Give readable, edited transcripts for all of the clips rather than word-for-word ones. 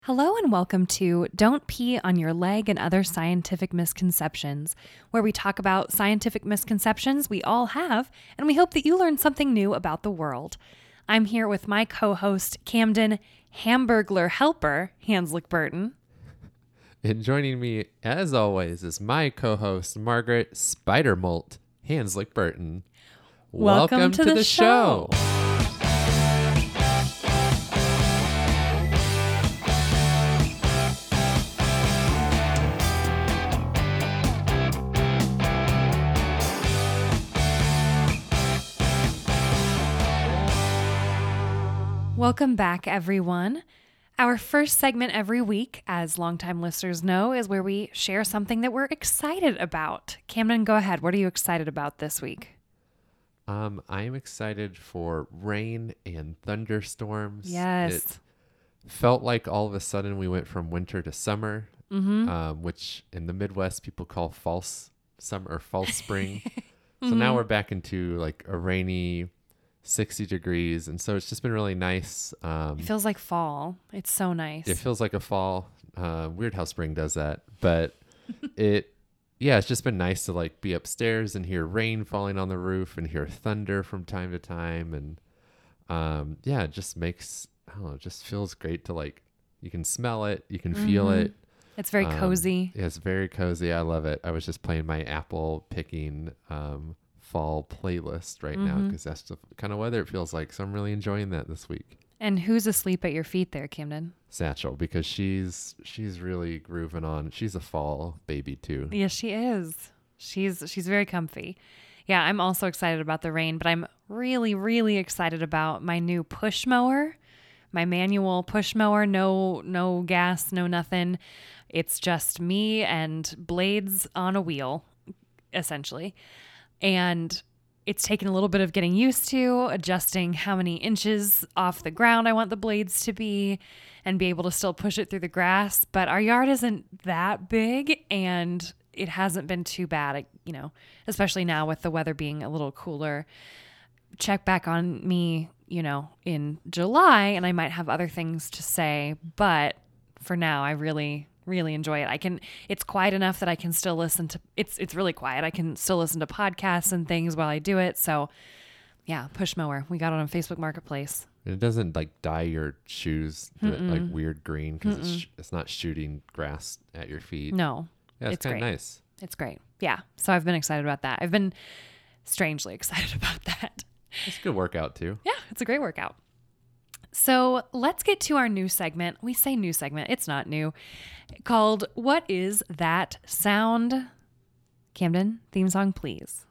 Hello and welcome to Don't Pee on Your Leg and Other Scientific Misconceptions, where we talk about scientific misconceptions we all have, and we hope that you learn something new about the world. I'm here with my co-host, Camden Hamburglar Helper, Hanslick Burton. And joining me, as always, is my co-host, Margaret Spidermolt Hanslick Burton. Welcome to the show. Welcome back, everyone. Our first segment every week, as longtime listeners know, is where we share something that we're excited about. Camden, go ahead. What are you excited about this week? I am excited for rain and thunderstorms. Yes. It felt like all of a sudden we went from winter to summer, which in the Midwest people call false summer or false spring. So now we're back into like a rainy 60 degrees. And so it's just been really nice. It feels like fall. It's so nice. It feels like a fall. Weird how spring does that. But it's just been nice to like be upstairs and hear rain falling on the roof and hear thunder from time to time. And it just makes, I don't know, it just feels great to like, you can smell it, you can feel it. It's very cozy. Yeah, it's very cozy. I love it. I was just playing my apple picking fall playlist right now because that's the kind of weather it feels like. So I'm really enjoying that this week. And who's asleep at your feet there, Camden? Satchel, because she's really grooving on. She's a fall baby too. Yes, she is. She's very comfy. Yeah, I'm also excited about the rain, but I'm really, really excited about my new push mower, my manual push mower. No gas, no nothing. It's just me and blades on a wheel, essentially. And it's taken a little bit of getting used to, adjusting how many inches off the ground I want the blades to be and be able to still push it through the grass. But our yard isn't that big and it hasn't been too bad, especially now with the weather being a little cooler. Check back on me, in July and I might have other things to say. But for now, I really enjoy it. It's quiet enough that I can still listen to, it's really quiet. I can still listen to podcasts and things while I do it. So yeah, push mower. We got it on Facebook Marketplace. It doesn't like dye your shoes like weird green because it's not shooting grass at your feet. No. Yeah, it's kind of nice. It's great. Yeah. So I've been excited about that. I've been strangely excited about that. It's a good workout too. Yeah, it's a great workout. So let's get to our new segment. We say new segment. It's not new. Called What Is That Sound? Camden, theme song, please.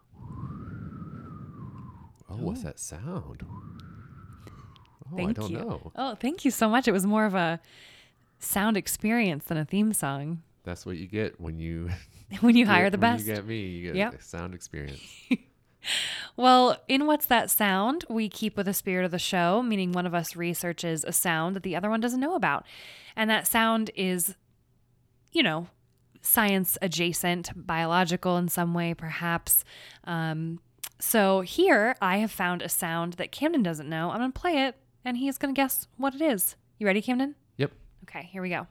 Oh, what's that sound? Oh, Thank I don't you. know. Oh, thank you so much. It was more of a sound experience than a theme song. That's what you get when you hire the best. You get me. You get a sound experience. Well, in What's That Sound, we keep with the spirit of the show, meaning one of us researches a sound that the other one doesn't know about. And that sound is, science adjacent, biological in some way, perhaps. So here I have found a sound that Camden doesn't know. I'm going to play it, and he's going to guess what it is. You ready, Camden? Yep. Okay, here we go.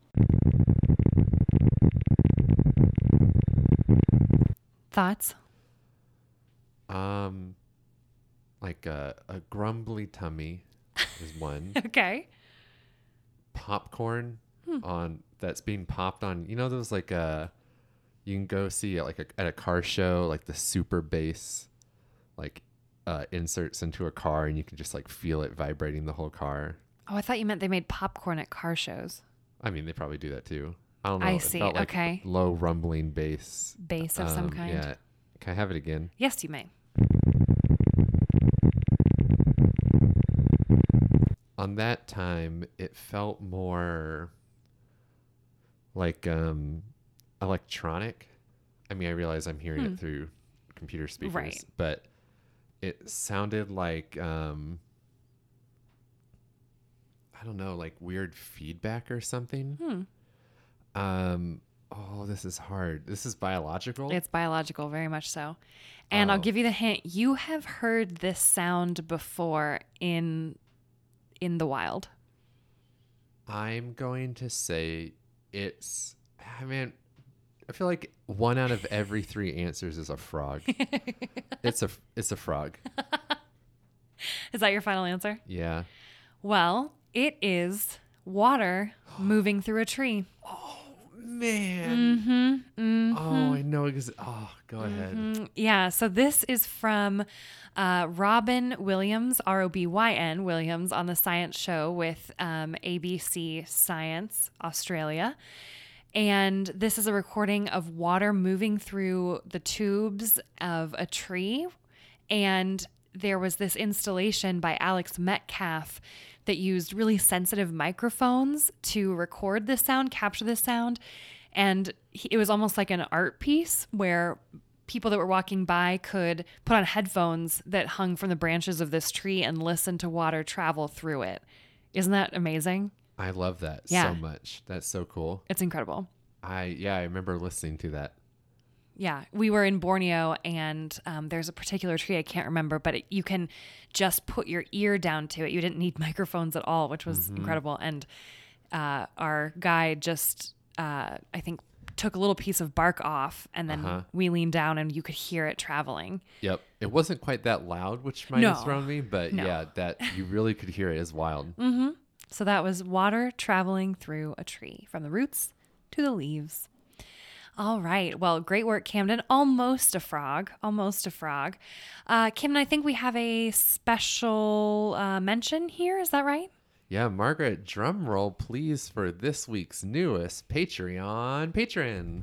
Thoughts? Like a grumbly tummy is one. Okay. Popcorn on that's being popped on. You know those like you can go see at at a car show like the super bass like inserts into a car and you can just like feel it vibrating the whole car. Oh, I thought you meant they made popcorn at car shows. I mean, they probably do that too. I don't know. I see. It felt like Okay. Low rumbling bass. Bass of some kind. Yeah. Can I have it again? Yes, you may. On that time, it felt more like electronic. I mean, I realize I'm hearing it through computer speakers, Right. but it sounded like I don't know, like weird feedback or something. Oh, this is hard. This is biological. It's biological, very much so. And I'll give you the hint. You have heard this sound before in the wild. I'm going to say I feel like 1 out of every 3 answers is a frog. It's a frog. Is that your final answer? Yeah. Well, it is water moving through a tree. Man. Oh, I know. Go ahead. Yeah, so this is from Robin Williams, Robyn Williams, on the Science Show with ABC Science Australia. And this is a recording of water moving through the tubes of a tree. And there was this installation by Alex Metcalf that used really sensitive microphones to record this sound, capture this sound. And it was almost like an art piece where people that were walking by could put on headphones that hung from the branches of this tree and listen to water travel through it. Isn't that amazing? I love that Yeah. so much. That's so cool. It's incredible. I remember listening to that. Yeah, we were in Borneo, and there's a particular tree I can't remember, but you can just put your ear down to it. You didn't need microphones at all, which was incredible. And our guide just, I think, took a little piece of bark off, and then we leaned down, and you could hear it traveling. Yep. It wasn't quite that loud, which might have thrown me, but yeah, that you really could hear it. Is wild. So that was water traveling through a tree, from the roots to the leaves. All right. Well, great work, Camden. Almost a frog. Almost a frog. Camden, I think we have a special mention here. Is that right? Yeah, Margaret, drum roll, please, for this week's newest Patreon patron,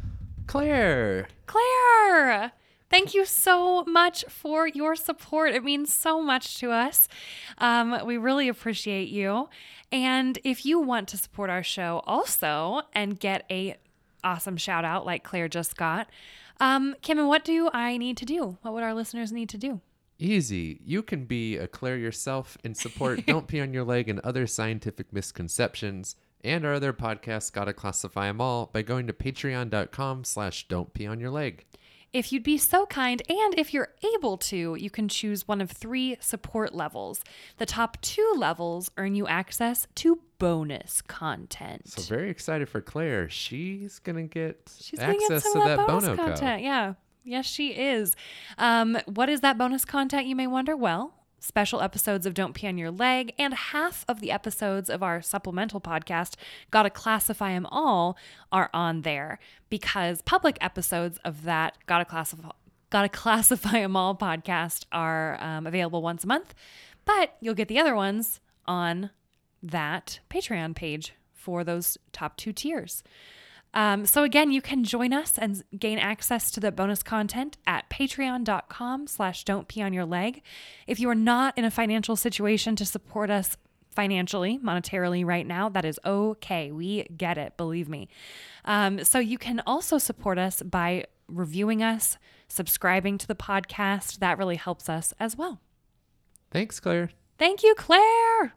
Claire. Claire! Thank you so much for your support. It means so much to us. We really appreciate you. And if you want to support our show also and get a awesome shout out like Claire just got, Kim, what do I need to do? What would our listeners need to do? Easy. You can be a Claire yourself and support Don't Pee on Your Leg and Other Scientific Misconceptions and our other podcasts, Gotta Classify 'Em All, by going to patreon.com/Don't Pee on Your Leg. If you'd be so kind, and if you're able to, you can choose one of 3 support levels. The top 2 levels earn you access to bonus content. So very excited for Claire. She's going to get gonna access some to of that bonus Bono content. Yeah. Yes, she is. What is that bonus content, you may wonder? Well, special episodes of Don't Pee on Your Leg and half of the episodes of our supplemental podcast, Gotta Classify 'Em All, are on there because public episodes of that Gotta Classify 'Em All podcast are available once a month, but you'll get the other ones on that Patreon page for those top 2 tiers. So again, you can join us and gain access to the bonus content at patreon.com/Don't Pee on Your Leg. If you are not in a financial situation to support us financially, monetarily right now, that is okay. We get it, believe me. So you can also support us by reviewing us, subscribing to the podcast. That really helps us as well. Thanks, Claire. Thank you, Claire.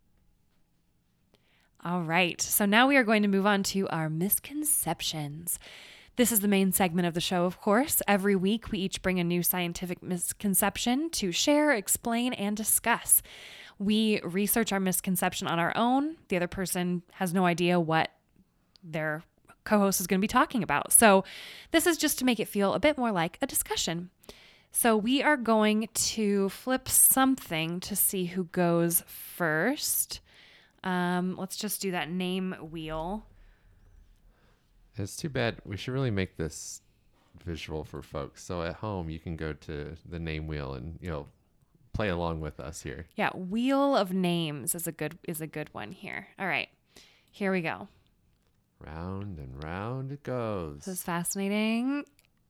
All right, so now we are going to move on to our misconceptions. This is the main segment of the show, of course. Every week, we each bring a new scientific misconception to share, explain, and discuss. We research our misconception on our own. The other person has no idea what their co-host is going to be talking about. So this is just to make it feel a bit more like a discussion. So we are going to flip something to see who goes first. Let's just do that name wheel. It's too bad. We should really make this visual for folks. So at home, you can go to the name wheel and, play along with us here. Yeah, wheel of names is a good one here. All right, here we go. Round and round it goes. This is fascinating.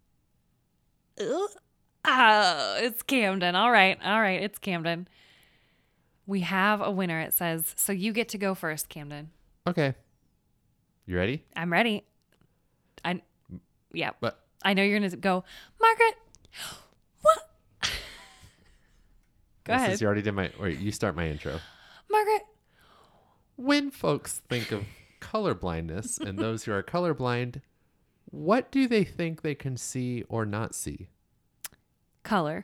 Oh, it's Camden. All right, it's Camden. We have a winner, it says. So you get to go first, Camden. Okay. You ready? I'm ready. Yeah. But I know you're going to go, Margaret. What? Go ahead. Since you already did you start my intro. Margaret. When folks think of color blindness and those who are colorblind, what do they think they can see or not see? Color.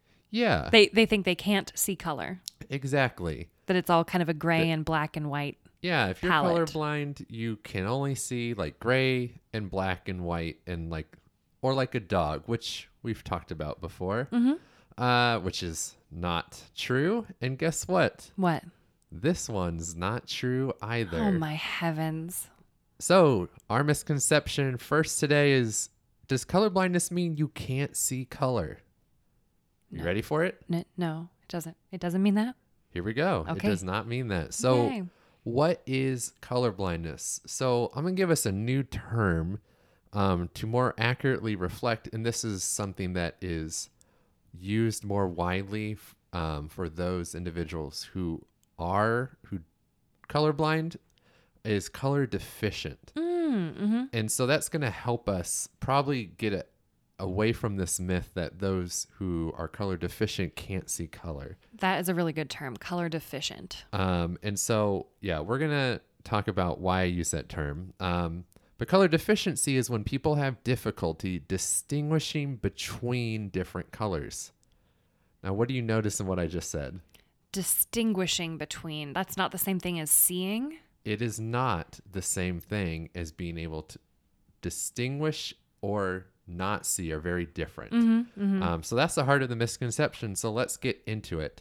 Yeah. They think they can't see color. Exactly. That it's all kind of a gray and black and white. Yeah, if you're palette. colorblind, you can only see like gray and black and white and like, or like a dog, which we've talked about before, which is not true. And guess what? What? This one's not true Oh either. my heavens. So, our misconception first today is, does colorblindness mean you can't see color? You No. ready for it? No, it doesn't. It doesn't mean that. Here we go. It Okay. does not mean that. So, Yay. what is colorblindness? So, I'm going to give us a new term to more accurately reflect, and this is something that is used more widely for those individuals who colorblind, is color deficient. And so that's going to help us probably get it away from this myth that those who are color deficient can't see color. That is a really good term, color deficient. And so, yeah, we're going to talk about why I use that term. But color deficiency is when people have difficulty distinguishing between different colors. Now, what do you notice in what I just said? Distinguishing between, that's not the same thing as seeing. It is not the same thing as being able to distinguish or not see are very different. So that's the heart of the misconception. So let's get into it.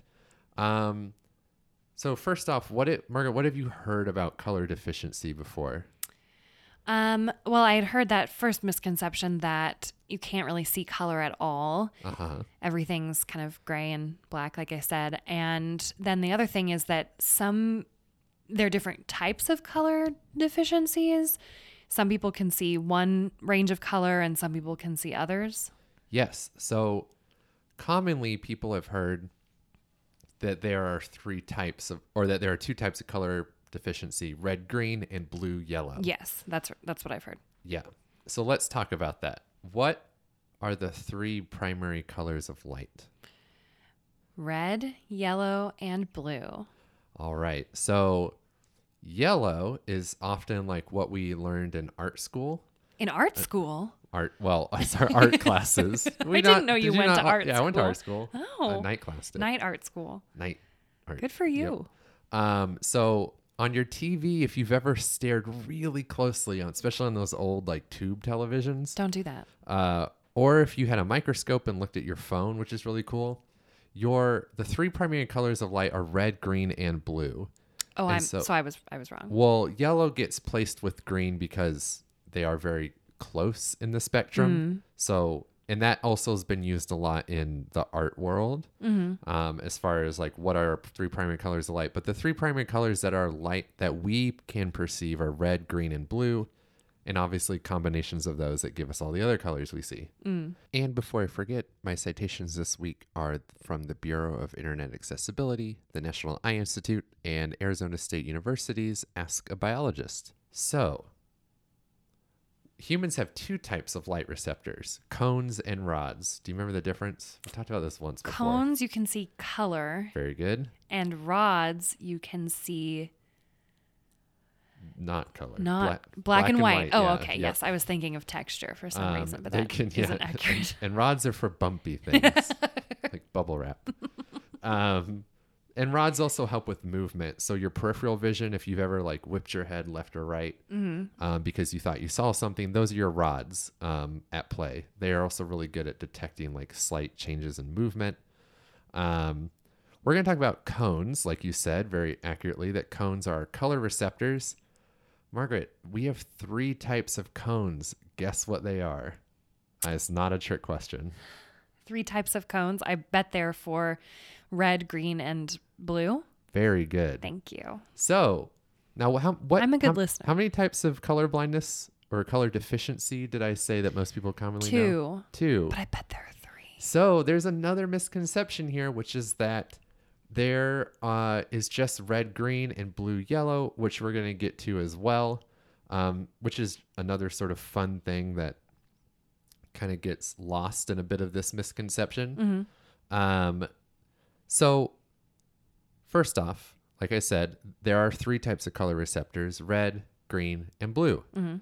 So first off, Margaret, what have you heard about color deficiency before? Well, I had heard that first misconception that you can't really see color at all. Everything's kind of gray and black, like I said. And then the other thing is that there are different types of color deficiencies. Some people can see one range of color and some people can see others. Yes. So commonly people have heard that there are that there are two types of color deficiency: red, green, and blue, yellow. Yes, that's what I've heard. Yeah. So let's talk about that. What are the three primary colors of light? Red, yellow, and blue. All right. So yellow is often like what we learned in art school. In art school? It's our art classes. I didn't know you went to art school. Yeah, I went to art school. Oh. Night class did. Night art school. Night art. Good for you. Yep. So on your TV, if you've ever stared really closely on, especially on those old like tube televisions, Don't do that. or if you had a microscope and looked at your phone, which is really cool, the three primary colors of light are red, green, and blue. Oh, And so I was wrong. Well, yellow gets placed with green because they are very close in the spectrum. So, and that also has been used a lot in the art world, as far as like what are three primary colors of light. But the three primary colors that are light that we can perceive are red, green, and blue. And obviously combinations of those that give us all the other colors we see. And before I forget, my citations this week are from the Bureau of Internet Accessibility, the National Eye Institute, and Arizona State University's Ask a Biologist. So, humans have two types of light receptors, cones and rods. Do you remember the difference? We talked about this once before. Cones, you can see color. Very good. And rods, you can see Not color. black and white. Oh, yeah, okay. yep. Yes, I was thinking of texture for some reason, but that can, isn't accurate. And rods are for bumpy things, like bubble wrap. And rods also help with movement. So your peripheral vision, if you've ever like whipped your head left or right because you thought you saw something, those are your rods at play. They are also really good at detecting like slight changes in movement. We're going to talk about cones, like you said very accurately, that cones are color receptors. Margaret, we have three types of cones. Guess what they are? It's not a trick question. Three types of cones. I bet they're for red, green, and blue. Very good. Thank you. So now I'm a good listener. How many types of color blindness or color deficiency did I say that most people commonly know? Two. But I bet there are three. So there's another misconception here, which is that there is just red, green, and blue, yellow, which we're going to get to as well, which is another sort of fun thing that kind of gets lost in a bit of this misconception. So first off, like I said, there are three types of color receptors: red, green, and blue.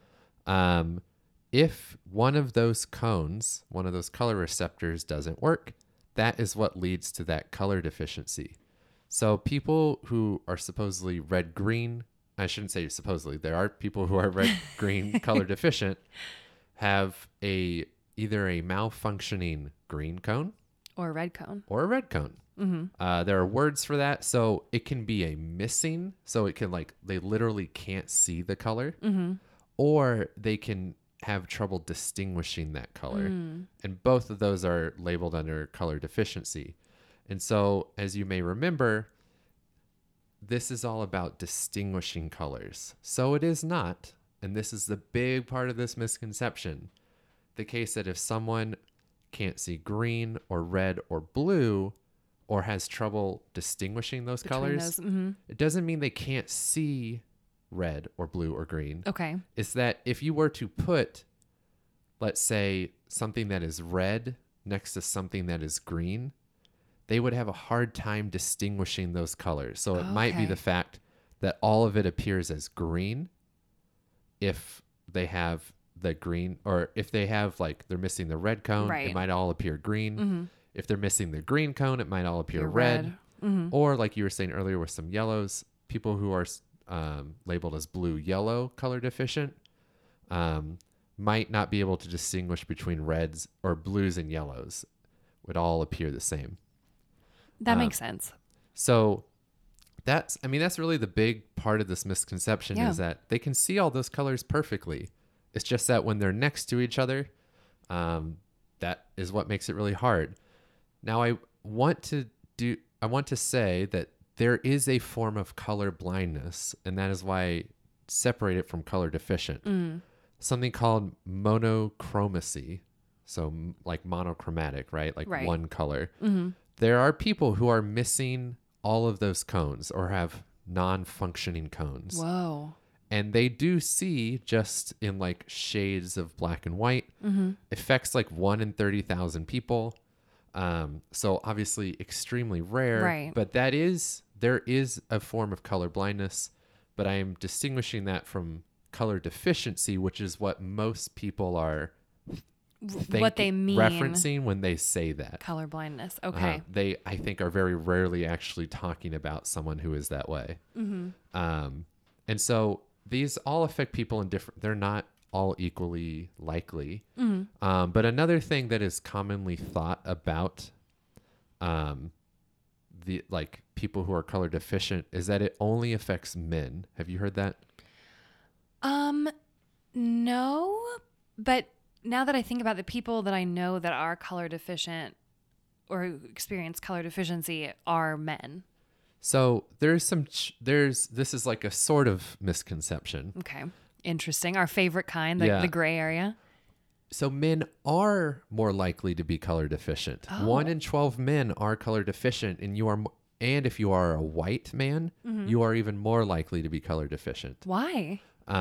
If one of those cones, one of those color receptors doesn't work, that is what leads to that color deficiency. So people who are supposedly red-green I shouldn't say supposedly, there are people who are red, green color deficient, have either a malfunctioning green cone Or a red cone. or a red cone. Mm-hmm. There are words for that. So it can be a missing, so it can they literally can't see the color, Mm-hmm. or they can have trouble distinguishing that color. And both of those are labeled under color deficiency. And so, as you may remember, this is all about distinguishing colors. So it is not, and this is the big part of this misconception, the case that if someone can't see green or red or blue, or has trouble distinguishing those Between colors, those. Mm-hmm. it doesn't mean they can't see red or blue or green. Okay. It's that if you were to put, let's say, something that is red next to something that is green, they would have a hard time distinguishing those colors. So it might be Okay. the fact that all of it appears as green if they have the green, or if they have they're missing the red cone, Right. it might all appear green. Mm-hmm. If they're missing the green cone, it might all appear You're red. Mm-hmm. Or like you were saying earlier with some yellows, people who are labeled as blue-yellow color deficient might not be able to distinguish between reds or blues and yellows. Would all appear the same. That makes sense. So that's really the big part of this misconception, Yeah. is that they can see all those colors perfectly. It's just that when they're next to each other, that is what makes it really hard. Now, I want to say that there is a form of color blindness, and that is why I separate it from color deficient. Something called monochromacy. So like monochromatic, right? Like Right. one color. Mm-hmm. There are people who are missing all of those cones or have non-functioning cones. Whoa. And they do see just in shades of black and white. Mm-hmm. Affects 1 in 30,000 people. So obviously extremely rare. Right. But there is a form of color blindness, but I am distinguishing that from color deficiency, which is what most people are What they mean. referencing when they say that. Color blindness. Okay. They, I think, are very rarely actually talking about someone who is that way. Mm-hmm. And so these all affect people in different, they're not all equally likely. Mm-hmm. But another thing that is commonly thought about the people who are color deficient is that it only affects men. Have you heard that? No, but now that I think about the people that I know that are color deficient or who experience color deficiency are men. So this is like a sort of misconception. Okay. Interesting. Our favorite kind, Yeah. the gray area. So men are more likely to be color deficient. Oh. 1 in 12 men are color deficient, and if you are a white man, Mm-hmm. you are even more likely to be color deficient. Why?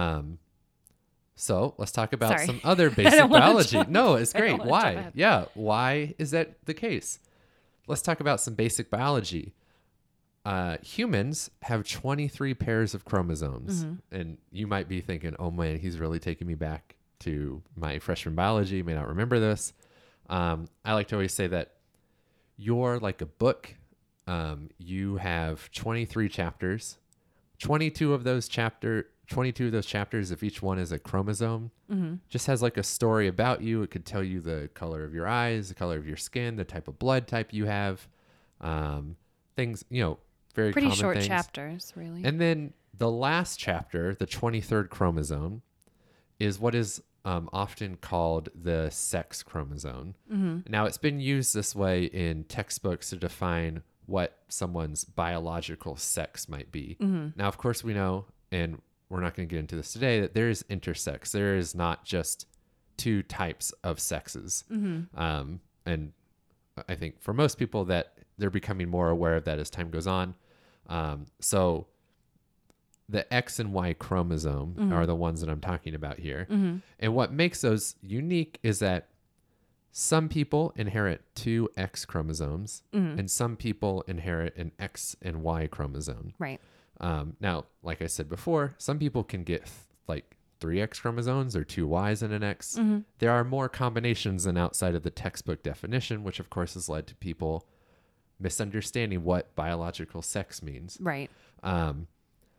So let's talk about Sorry. some other I basic don't wanna biology. jump- No, it's I don't great. wanna Why? jump ahead. Yeah. Why is that the case? Let's talk about some basic biology. Humans have 23 pairs of chromosomes. Mm-hmm. And you might be thinking, oh man, he's really taking me back to my freshman biology. You may not remember this. I like to always say that you're like a book. You have 23 chapters. 22 of those chapters, if each one is a chromosome, Mm-hmm. just has like a story about you. It could tell you the color of your eyes, the color of your skin, the type of blood type you have, things, very Pretty common short things. chapters, really. And then the last chapter, the 23rd chromosome, is what is often called the sex chromosome. Mm-hmm. Now, it's been used this way in textbooks to define what someone's biological sex might be. Mm-hmm. Now, of course, we know, and we're not going to get into this today, that there is intersex. There is not just two types of sexes. Mm-hmm. And I think for most people that they're becoming more aware of that as time goes on. So the X and Y chromosome Mm-hmm. are the ones that I'm talking about here. Mm-hmm. And what makes those unique is that some people inherit two X chromosomes Mm-hmm. and some people inherit an X and Y chromosome. Right. Now, like I said before, some people can get like 3 X chromosomes or 2 Ys and an X. Mm-hmm. There are more combinations than outside of the textbook definition, which of course has led to people misunderstanding what biological sex means. Right.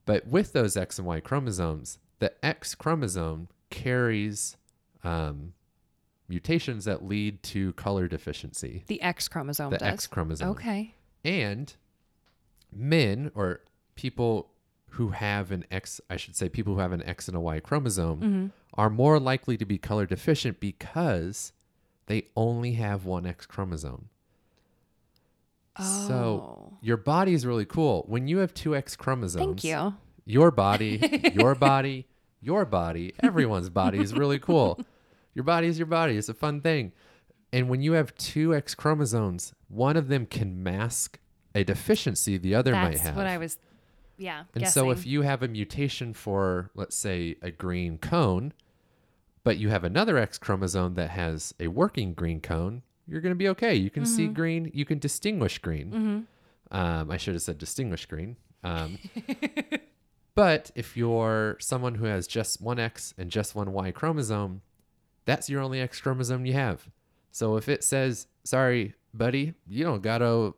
But with those X and Y chromosomes, the X chromosome carries mutations that lead to color deficiency. The X chromosome The does. X chromosome. Okay. And men, or people who have an X, I should say people who have an X and a Y chromosome, are more likely to be color deficient because they only have one X chromosome. Oh. So your body is really cool. When you have two X chromosomes, Thank you. your body, your body, your body, everyone's body is really cool. Your body is your body. It's a fun thing. And when you have two X chromosomes, one of them can mask a deficiency the other might have. That's what I was, And guessing. so if you have a mutation for, let's say, a green cone, but you have another X chromosome that has a working green cone, you're going to be okay. You can see green. You can distinguish green. I should have said distinguish green. But if you're someone who has just one X and just one Y chromosome, that's your only X chromosome you have. So if it says, sorry, buddy, you don't got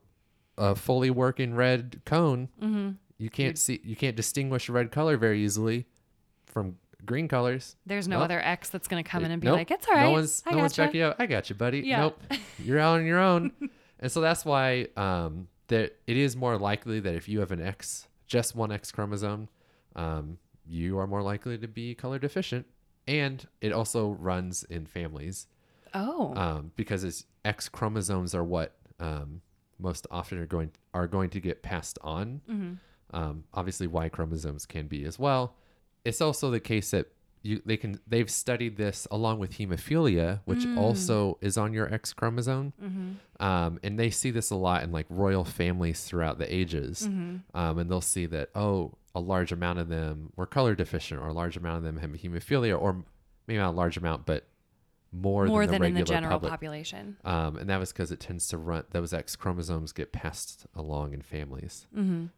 a fully working red cone, you can't distinguish red color very easily from green colors. There's no Nope. other X that's going to come in and be Nope. like, it's all right. No one's gotcha. checking you out. I got you, buddy. Yeah. Nope. You're out on your own. And so that's why that it is more likely that if you have an X, just one X chromosome, you are more likely to be color deficient. And it also runs in families Oh. because it's X chromosomes are what most often are going to get passed on. Obviously, Y chromosomes can be as well. It's also the case that they've studied this along with hemophilia, which also is on your X chromosome, and they see this a lot in like royal families throughout the ages, and they'll see that a large amount of them were color deficient, or a large amount of them have hemophilia, or maybe not a large amount, but more than the in regular the general public. population. And that was because it tends to run, those X chromosomes get passed along in families.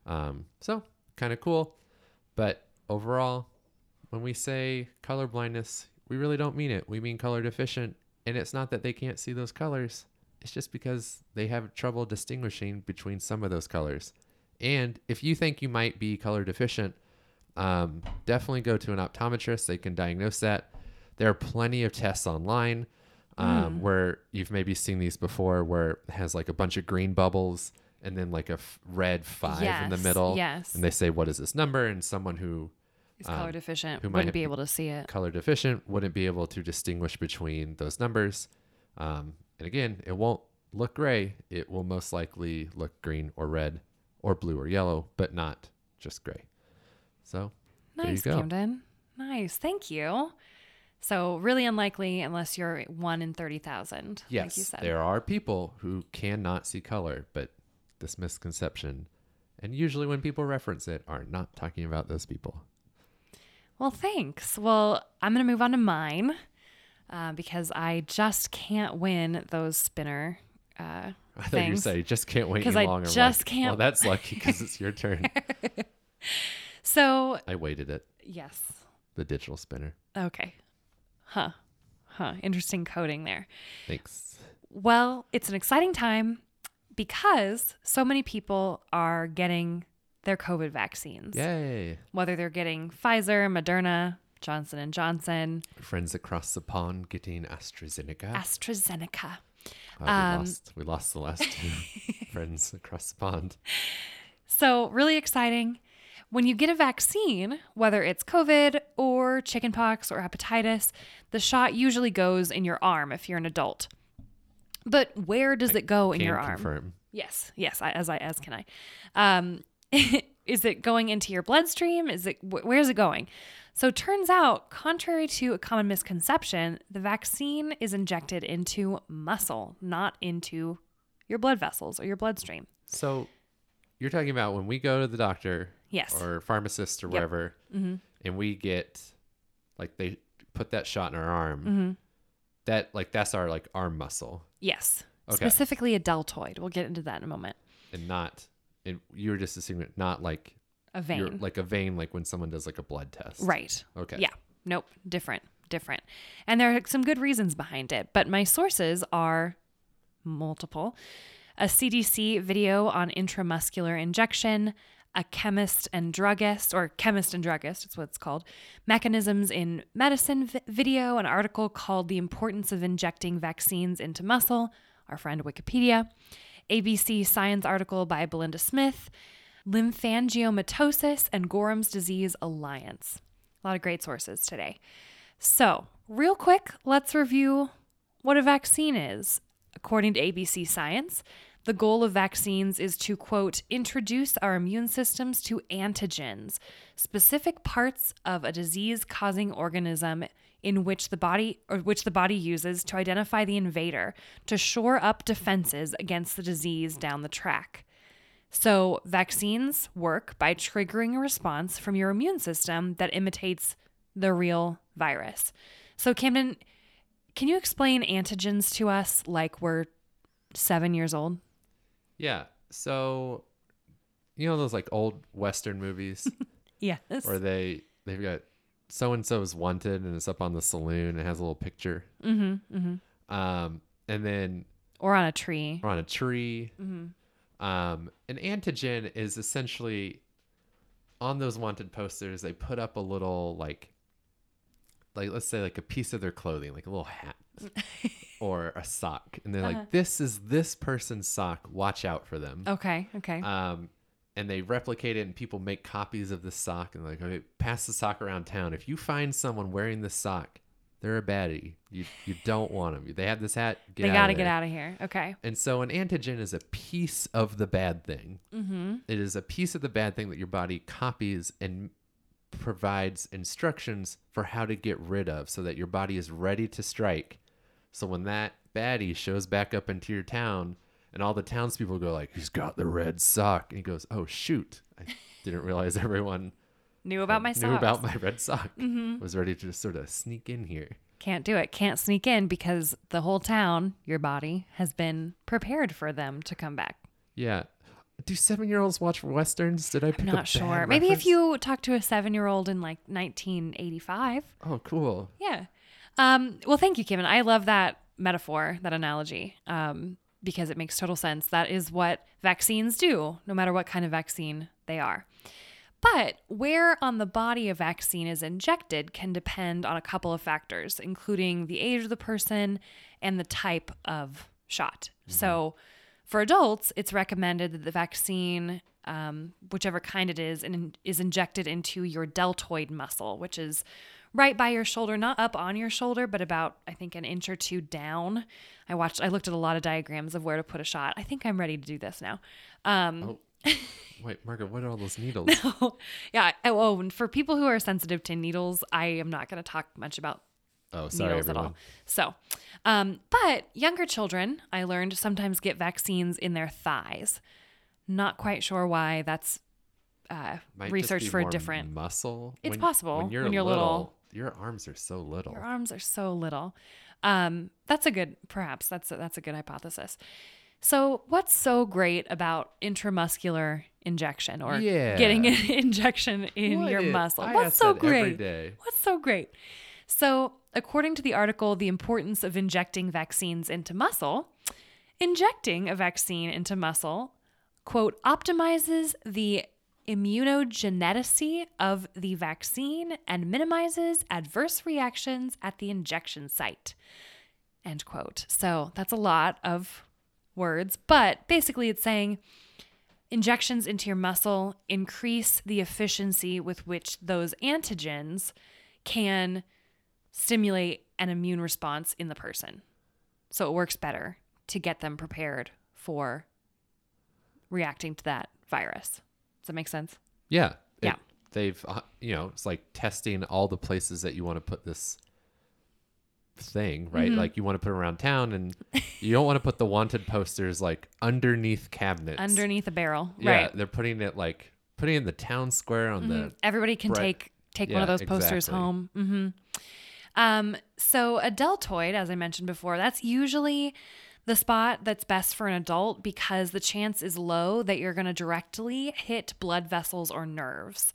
So kind of cool. But overall, when we say color blindness, we really don't mean it. We mean color deficient. And it's not that they can't see those colors. It's just because they have trouble distinguishing between some of those colors. And if you think you might be color deficient, definitely go to an optometrist. They can diagnose that. There are plenty of tests online where you've maybe seen these before, where it has like a bunch of green bubbles and then like a red 5 in the middle. Yes. And they say, what is this number? And someone who Is color deficient. who might Wouldn't be able to see it. color deficient wouldn't be able to distinguish between those numbers. And again, it won't look gray. It will most likely look green or red or blue or yellow, but not just gray. So there you Nice, go. Camden. Nice. Thank you. So really unlikely unless you're 1 in 30,000. Yes, like you said. there are people who cannot see color, but this misconception, and usually when people reference it, are not talking about those people. Well, thanks. Well, I'm going to move on to mine because I just can't win those spinner I thought you things. say just can't wait 'Cause any I longer. I'm just like, can't- Well, that's lucky because it's your turn. So, I waited it. yes. The digital spinner. Okay. Huh. Interesting coding there. Thanks. Well, it's an exciting time because so many people are getting their COVID vaccines. Yay! Whether they're getting Pfizer, Moderna, Johnson & Johnson, Friends across the pond getting AstraZeneca. AstraZeneca. We lost the last two friends across the pond. So really exciting. When you get a vaccine, whether it's COVID or chickenpox or hepatitis, the shot usually goes in your arm if you're an adult. But where does it go in Can your arm? confirm. Yes, as can I. Is it going into your bloodstream? Where's it going? So it turns out, contrary to a common misconception, the vaccine is injected into muscle, not into your blood vessels or your bloodstream. So you're talking about when we go to the doctor Yes. or pharmacist or Yep. wherever, and we get, like, they put that shot in our arm. That's our like arm muscle, Yes. Okay. Specifically a deltoid. We'll get into that in a moment. and not. And you were just assuming not like A vein. like a vein, like when someone does like a blood test. Right. Okay. Yeah. Nope. Different. And there are some good reasons behind it, but my sources are multiple. A CDC video on intramuscular injection, a chemist and druggist, it's what it's called, Mechanisms in Medicine video, an article called The Importance of Injecting Vaccines into Muscle, our friend Wikipedia, ABC Science article by Belinda Smith, Lymphangiomatosis and Gorham's Disease Alliance. A lot of great sources today. So, real quick, let's review what a vaccine is. According to ABC Science, the goal of vaccines is to, quote, introduce our immune systems to antigens, specific parts of a disease-causing organism in which the body uses to identify the invader, to shore up defenses against the disease down the track. So vaccines work by triggering a response from your immune system that imitates the real virus. So Camden, can you explain antigens to us like we're 7 years old? Yeah. So, you know those like old Western movies? Yes. Where they've got so-and-so's wanted and it's up on the saloon and it has a little picture. Mm-hmm. Mm-hmm. And then... Or on a tree. Or on a tree. Mm-hmm. An antigen is essentially on those wanted posters, they put up a little like let's say like a piece of their clothing, like a little hat or a sock. And they're like, this is this person's sock. Watch out for them. Okay. And they replicate it and people make copies of the sock and like, okay, pass the sock around town. If you find someone wearing this sock, they're a baddie. You don't want them. They have this hat. They got to get out of here. Okay. And so an antigen is a piece of the bad thing. Mm-hmm. It is a piece of the bad thing that your body copies and provides instructions for how to get rid of so that your body is ready to strike. So when that baddie shows back up into your town and all the townspeople go like, he's got the red sock. And he goes, oh, shoot. I didn't realize everyone knew about my red sock. Mm-hmm. Was ready to just sort of sneak in here. Can't do it. Can't sneak in because the whole town, your body, has been prepared for them to come back. Yeah. Do 7-year-olds watch Westerns? Did I pick I'm a not sure. bad Maybe reference? if you talk to a 7-year-old in like 1985. Oh, cool. Yeah. Well, thank you, Kevin. I love that metaphor, that analogy, because it makes total sense. That is what vaccines do, no matter what kind of vaccine they are. But where on the body a vaccine is injected can depend on a couple of factors, including the age of the person and the type of shot. Mm-hmm. So for adults, it's recommended that the vaccine, whichever kind it is injected into your deltoid muscle, which is right by your shoulder, not up on your shoulder, but about, I think, an inch or two down. I looked at a lot of diagrams of where to put a shot. I think I'm ready to do this now. Wait, Margaret, what are all those needles? No. Yeah. Oh, and for people who are sensitive to needles, I am not going to talk much about needles everyone. at all. So, but younger children, I learned, sometimes get vaccines in their thighs. Not quite sure why. That's research for a different muscle. It's possible when you're little. Your arms are so little. Your arms are so little. That's a good hypothesis. So what's so great about intramuscular injection or getting an injection in your muscle? What's so great? Every day. What's so great? So according to the article, The Importance of Injecting Vaccines into Muscle, injecting a vaccine into muscle, quote, optimizes the immunogenicity of the vaccine and minimizes adverse reactions at the injection site, end quote. So that's a lot of words, but basically it's saying injections into your muscle increase the efficiency with which those antigens can stimulate an immune response in the person. So it works better to get them prepared for reacting to that virus. Does that make sense? Yeah. Yeah. They've, it's like testing all the places that you want to put this thing, right? Mm-hmm. Like you want to put it around town and you don't want to put the wanted posters like underneath cabinets. Underneath a barrel. Yeah, right. They're putting it in the town square on the... Everybody can take one of those posters home. Mm-hmm. So a deltoid, as I mentioned before, that's usually the spot that's best for an adult because the chance is low that you're going to directly hit blood vessels or nerves.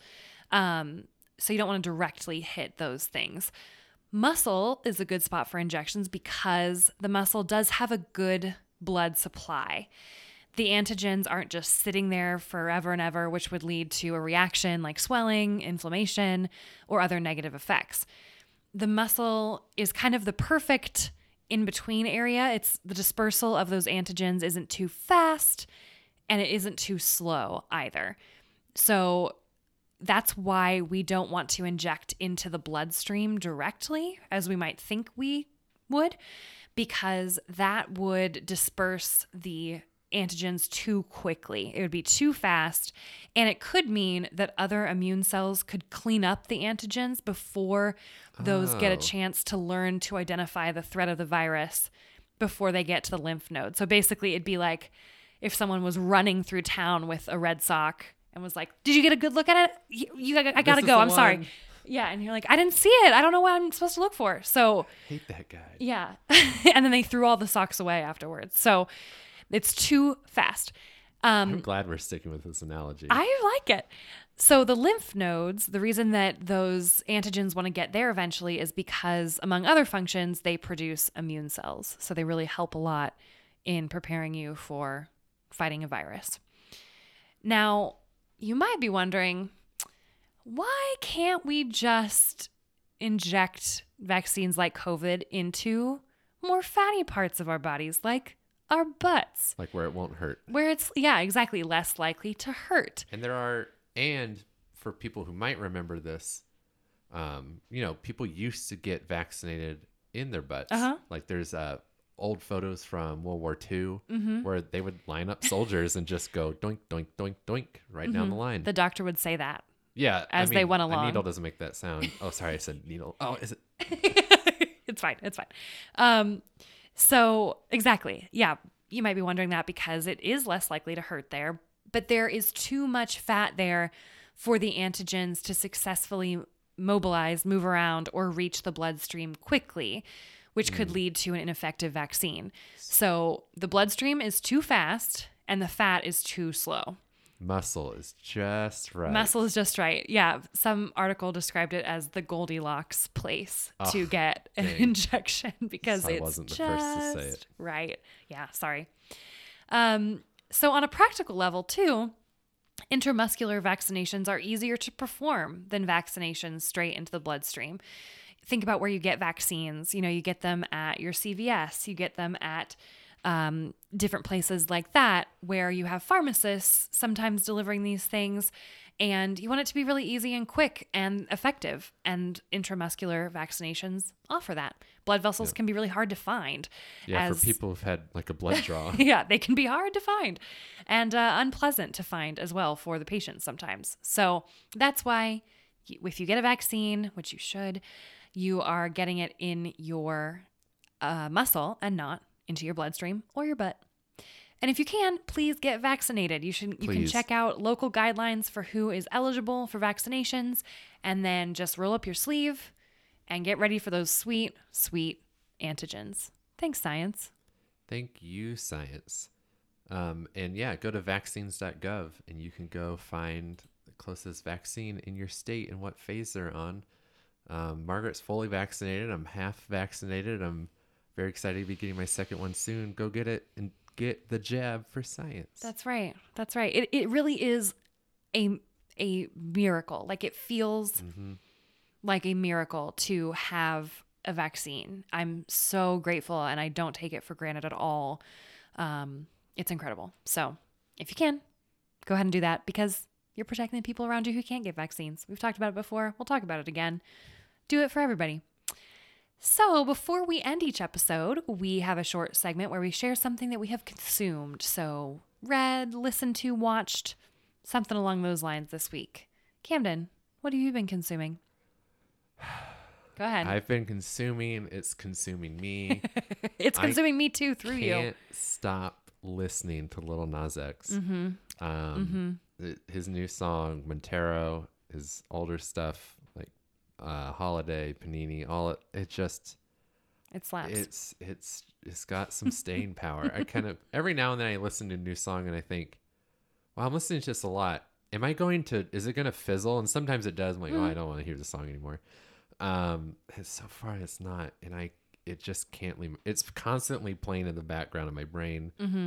So you don't want to directly hit those things. Muscle is a good spot for injections because the muscle does have a good blood supply. the antigens aren't just sitting there forever and ever, which would lead to a reaction like swelling, inflammation, or other negative effects. The muscle is kind of the perfect in between area. It's the dispersal of those antigens isn't too fast and it isn't too slow either. So that's why we don't want to inject into the bloodstream directly as we might think we would, because that would disperse the antigens too quickly. It would be too fast, and it could mean that other immune cells could clean up the antigens before those get a chance to learn to identify the threat of the virus before they get to the lymph node. So basically, it'd be like if someone was running through town with a red sock and was like, "Did you get a good look at it? I gotta go. I'm sorry." Yeah, and you're like, "I didn't see it. I don't know what I'm supposed to look for." So hate that guy. Yeah, and then they threw all the socks away afterwards. So it's too fast. I'm glad we're sticking with this analogy. I like it. So the lymph nodes, the reason that those antigens want to get there eventually is because, among other functions, they produce immune cells. So they really help a lot in preparing you for fighting a virus. Now, you might be wondering, why can't we just inject vaccines like COVID into more fatty parts of our bodies, like our butts? Like where it won't hurt. Where it's, yeah, exactly, less likely to hurt. And for people who might remember this, people used to get vaccinated in their butts. Uh-huh. Like there's old photos from World War II where they would line up soldiers and just go doink, doink, doink, doink right down the line. The doctor would say that. Yeah. As they went along. A needle doesn't make that sound. Oh, sorry, I said needle. Oh, is it? It's fine. It's fine. So exactly. Yeah. You might be wondering that because it is less likely to hurt there, but there is too much fat there for the antigens to successfully mobilize, move around, or reach the bloodstream quickly, which could lead to an ineffective vaccine. So the bloodstream is too fast and the fat is too slow. Muscle is just right. Muscle is just right. Yeah. Some article described it as the Goldilocks place to get an injection because I it's wasn't the just first to say it. Right. Yeah. Sorry. So on a practical level too, intramuscular vaccinations are easier to perform than vaccinations straight into the bloodstream. Think about where you get vaccines. You get them at your CVS. You get them at different places like that where you have pharmacists sometimes delivering these things, and you want it to be really easy and quick and effective. And intramuscular vaccinations offer that. Blood vessels can be really hard to find. Yeah, for people who've had like a blood draw. Yeah, they can be hard to find and unpleasant to find as well for the patients sometimes. So that's why if you get a vaccine, which you should, you are getting it in your muscle and not into your bloodstream or your butt. And if you can, please get vaccinated. You can check out local guidelines for who is eligible for vaccinations, and then just roll up your sleeve and get ready for those sweet, sweet antigens. Thanks, science. Thank you, science. And yeah, go to vaccines.gov and you can go find the closest vaccine in your state and what phase they're on. Margaret's fully vaccinated. I'm half vaccinated. I'm very excited to be getting my second one soon. Go get it and get the jab for science. That's right. That's right. It really is a miracle. Like it feels like a miracle to have a vaccine. I'm so grateful and I don't take it for granted at all. It's incredible. So if you can, go ahead and do that because you're protecting the people around you who can't get vaccines. We've talked about it before. We'll talk about it again. Do it for everybody. So before we end each episode, we have a short segment where we share something that we have consumed. So read, listened to, watched, something along those lines this week. Camden, what have you been consuming? Go ahead. I've been consuming. It's consuming me. It's consuming me too through you. I can't stop listening to Lil Nas X. His new song, Montero, his older stuff, like Holiday, Panini, it slaps. It's got some staying power. I kind of every now and then I listen to a new song and I think, wow, I'm listening to this a lot. Is it going to fizzle? And sometimes it does. I'm like, oh, I don't want to hear the song anymore. So far it's not. And it just can't leave. It's constantly playing in the background of my brain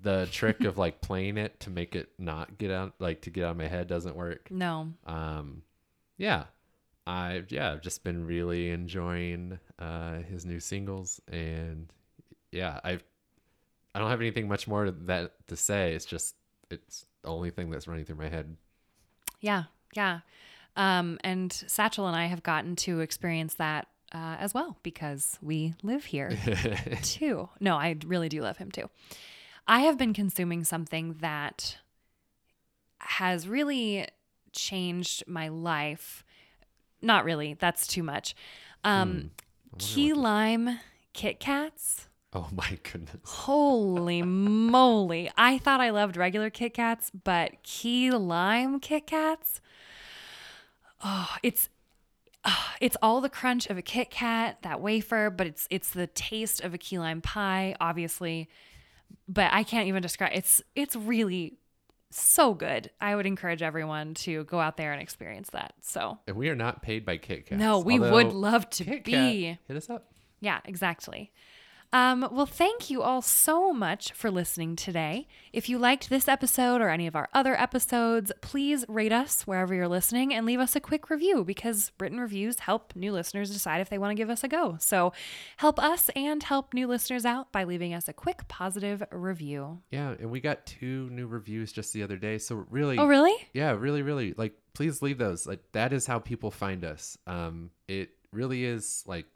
the trick of like playing it to make it not get out, like to get out of my head doesn't work. No. Yeah. I've just been really enjoying his new singles, and yeah, I don't have anything much more to say. It's just it's the only thing that's running through my head. Yeah. Yeah. And Satchel and I have gotten to experience that as well because we live here too. No, I really do love him too. I have been consuming something that has really changed my life. Not really. That's too much. Key lime Kit Kats. Oh my goodness. Holy moly. I thought I loved regular Kit Kats, but key lime Kit Kats. Oh, it's all the crunch of a Kit Kat, that wafer, but it's the taste of a key lime pie, obviously. But I can't even describe. It's really so good. I would encourage everyone to go out there and experience that. So, and we are not paid by Kit Kats. No, we would love to Kit be. Kat, hit us up. Yeah, exactly. Well, thank you all so much for listening today. If you liked this episode or any of our other episodes, please rate us wherever you're listening and leave us a quick review because written reviews help new listeners decide if they want to give us a go. So help us and help new listeners out by leaving us a quick positive review. Yeah, and we got 2 new reviews just the other day. So really... Oh, really? Yeah, really, really. Like, please leave those. Like, that is how people find us. It really is like...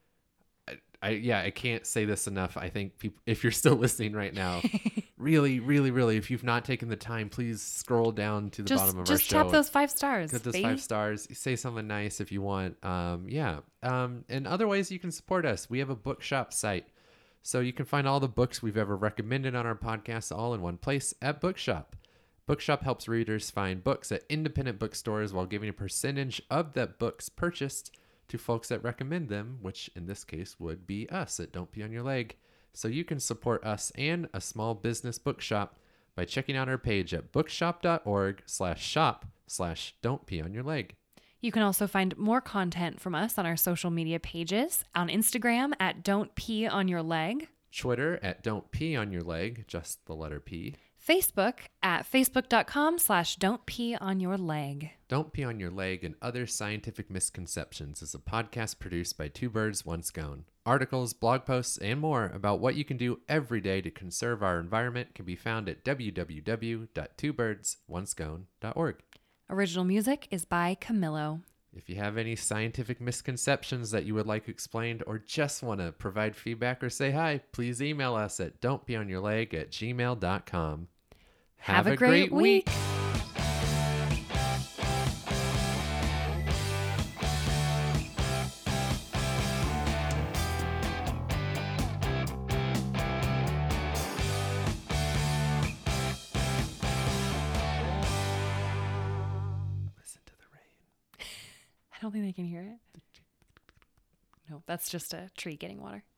I can't say this enough. I think people, if you're still listening right now, really, really, really, if you've not taken the time, please scroll down to the bottom of our show. Just tap those 5 stars. Get those 5 stars. Say something nice if you want. And other ways you can support us. We have a bookshop site. So you can find all the books we've ever recommended on our podcast all in one place at Bookshop. Bookshop helps readers find books at independent bookstores while giving a percentage of that books purchased to folks that recommend them, which in this case would be us at Don't Pee on Your Leg. So you can support us and a small business bookshop by checking out our page at bookshop.org/shop/Don't Pee on Your Leg. You can also find more content from us on our social media pages, on Instagram at Don't Pee on Your Leg, Twitter at Don't Pee on Your Leg, just the letter P, Facebook at facebook.com/Don't Pee on Your Leg. Don't Pee on Your Leg and Other Scientific Misconceptions is a podcast produced by Two Birds, One Scone. Articles, blog posts, and more about what you can do every day to conserve our environment can be found at www.twobirdsOneScone.org. Original music is by Camillo. If you have any scientific misconceptions that you would like explained or just want to provide feedback or say hi, please email us at don'tbeonyourleg@gmail.com. Have a great week. Listen to the rain. I don't think they can hear it. No, that's just a tree getting water.